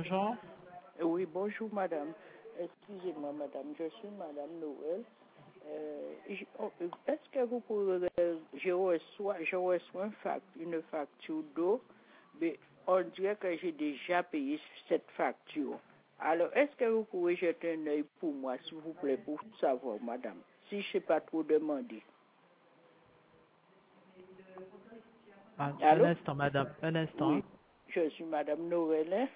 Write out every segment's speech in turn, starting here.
bonjour. Oui, bonjour madame. Excusez-moi madame, je suis madame Noël. Est-ce que vous pouvez... Je reçois une facture d'eau, mais on dirait que j'ai déjà payé cette facture. Alors, est-ce que vous pouvez jeter un œil pour moi, s'il vous plaît, pour savoir, madame, si je ne sais pas trop demander. Un Allô? instant, madame, un instant. Oui, je suis madame Noël. Hein?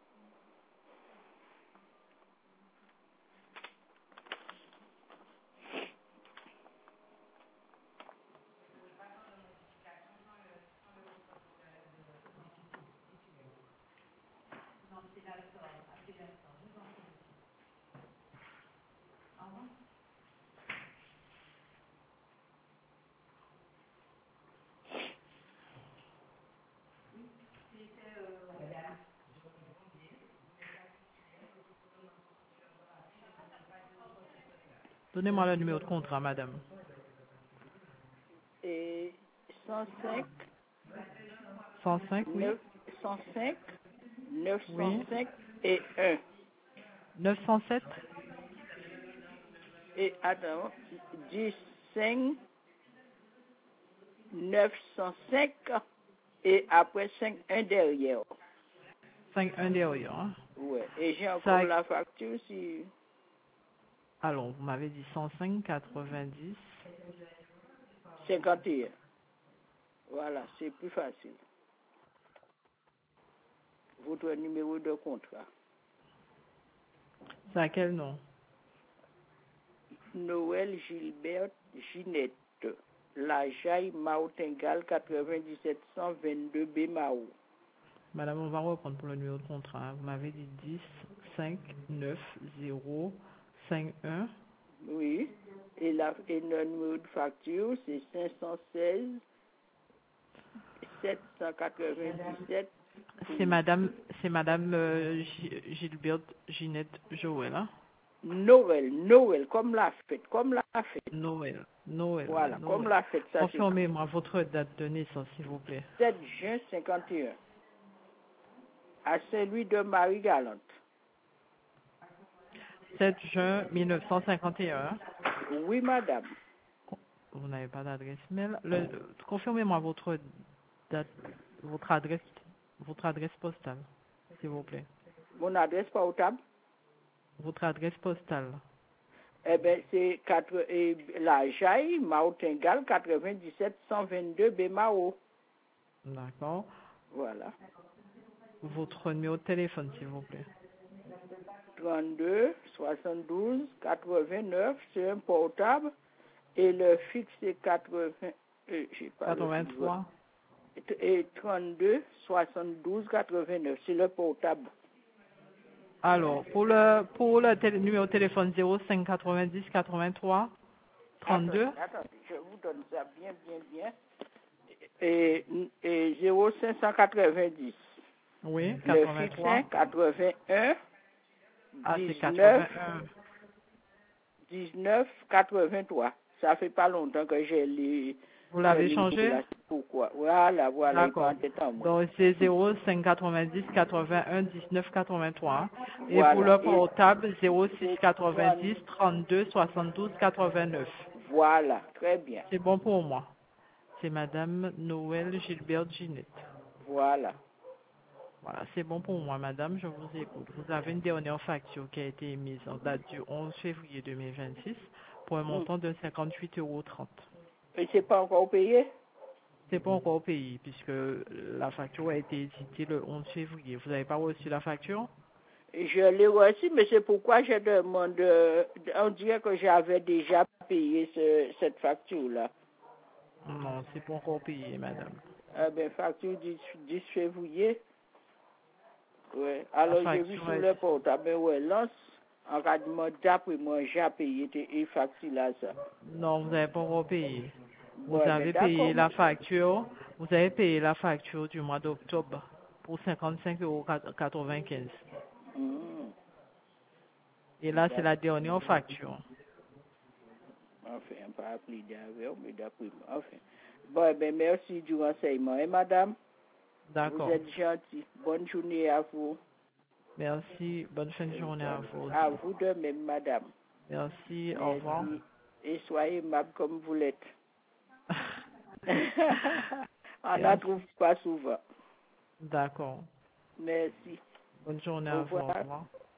Donnez-moi le numéro de contrat, madame. Et 105, 105, oui. 105, Oui. 905 et 1. 907. Et attends, 5, 905 et après 5, 1 derrière. 51 derrière. Hein. Ouais. Et j'ai encore Ça, la facture si... alors, vous m'avez dit 105, 90. 51. Voilà, c'est plus facile. Votre numéro de contrat. C'est à quel nom? Noël Gilbert Ginette. La Jaille Martingale 97 122 B Mao. Madame, on va reprendre pour le numéro de contrat. Hein. Vous m'avez dit 10, 5, 9, 0, 5, 1. Oui. Et le numéro de facture, c'est 516 797. C'est madame Gilbert Ginette Joël. Hein? Noël, comme la fête, Noël. Voilà, comme la fête, ça s'écrit. Confirmez-moi votre date de naissance, s'il vous plaît. 7 juin 51, à Saint-Louis de Marie-Galante. 7 juin 1951. Oui, madame. Vous n'avez pas d'adresse mail. Confirmez-moi votre date, votre adresse postale, s'il vous plaît. Mon adresse portable, Votre adresse postale. eh bien, c'est la Jaille, Martingale, 97 122 Bémao. D'accord. Voilà. Votre numéro de téléphone, s'il vous plaît. 32 72 89, c'est un portable. Et le fixe, c'est 80, j'ai pas le fixe. 83. Et 32 72 89, c'est le portable. Alors, pour le numéro de téléphone 05 90 83 32. Attendez, je vous donne ça bien. Et 0590. Oui, Le fixe, 83. 81 Ah, c'est 19 81. 19 83. Ça fait pas longtemps que j'ai les... Vous l'avez changé? Là, pourquoi? Voilà, il prend D'accord. des temps, moi. Donc, c'est 05 90 81 19 83. Et Voilà. pour le portable, 06 90 32 72 89. Voilà, très bien. C'est bon pour moi. C'est Madame Noël Gilbert Ginette. Voilà. Voilà, c'est bon pour moi, madame, je vous écoute. Vous avez une dernière facture qui a été émise en date du 11 février 2026 pour un montant de 58,30 €. Et c'est pas encore payé? C'est pas encore payé puisque la facture a été éditée le 11 février. Vous n'avez pas reçu la facture? Je l'ai reçu, mais c'est pourquoi je demande. On dirait que j'avais déjà payé cette facture-là. Non, c'est pas encore payé, madame. Facture 10 février. Ouais. La Alors, j'ai vu facture sur est... le portable, ouais, lance. En cas de moi, d'après moi, j'ai payé et facture là, ça. Non, vous n'avez pas encore payé. Vous Ouais, avez payé la facture. Vous avez payé la facture du mois d'octobre pour 55,95 €. Et là, c'est la dernière facture. Enfin, pas appelé d'avant, mais d'après moi. Enfin. Bon, merci du renseignement, hein, madame? D'accord. Vous êtes gentil. Bonne journée à vous. Merci. Bonne fin de journée à vous À aussi. vous de même, madame. Merci. Au revoir. Merci. Et soyez aimable comme vous l'êtes. On n'en Merci. trouve pas souvent. D'accord. Merci. Bonne journée Au à vous. Au revoir. revoir.